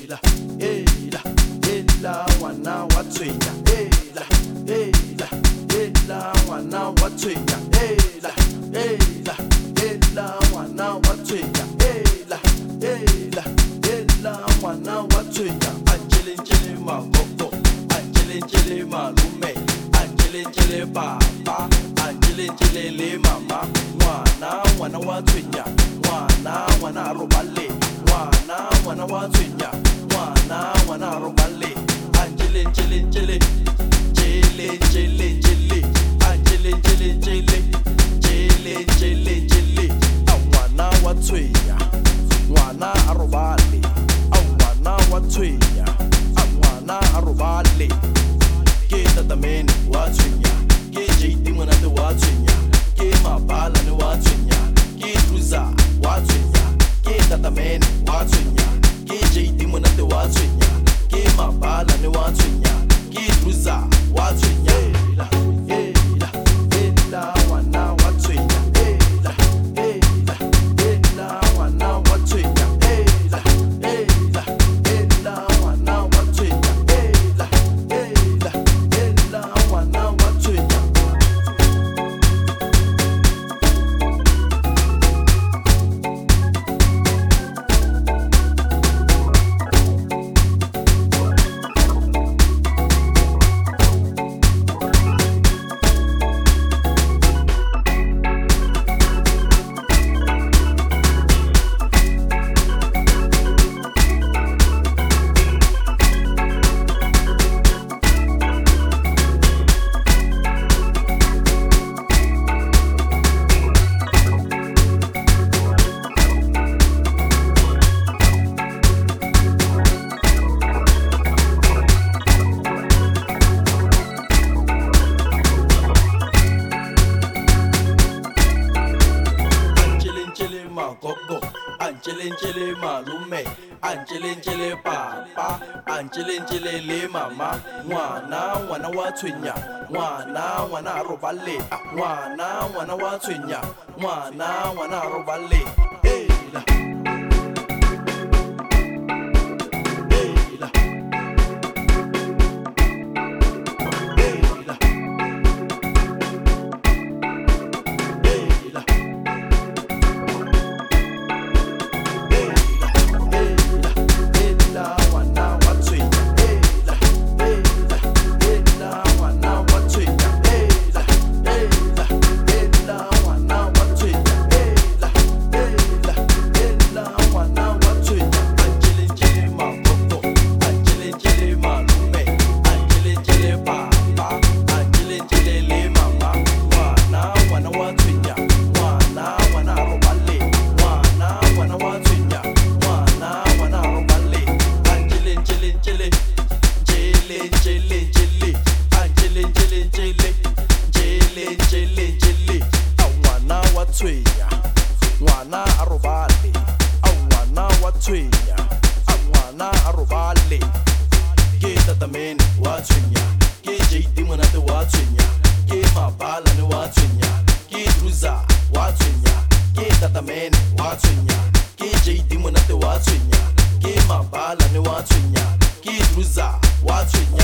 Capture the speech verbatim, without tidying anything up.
Ela, ela, ela, wana watwenya. Ela, ela, ela, wana watwenya. Ela, ela, ela, wana watwenya. Ela, ela, ela, wana watwenya. Angele njele magogo, angele njele malume, angele njele papa, angele njele le mama. Mwana, wana watwenya, mwana, wana robale. Mwana, mwana watwenya, mwana, mwana robale. Angele njele njele, njele njele njele, angele njele njele, njele njele njele. Mwana watwenya, mwana robale. Mwana watwenya, mwana robale. Ke tatamene watwenya, ke jiti mwana te watwenya, ke mabala ne watwenya, ke cruza watwenya, ke tatamene watwenya, ke jiti mwana te watwenya, ke mabala ne watwenya, ke cruza watwenya. Ela, ela, ela, wana watwenya. Ela, ela, ela, wana watwenya. Ela, ela, ela, wana watwenya. Ela, ela, ela, wana watwenya. Gogo, Angele Angele malume, Angele Angele papa, Angele Angele le mama. Mwana mwana watwenya, mwana mwana robale. Mwana mwana watwenya, mwana mwana robale. Ela, ela, ela, ela. Mwana arobale, mwana watwenya, mwana arobale. Ke tatamene watwenya, ke jiti mwana te watwenya, ke mabala ne watwenya, ke cruza watwenya, ke tatamene watwenya, ke jiti mwana te watwenya, ke mabala ne watwenya, ke cruza watwenya.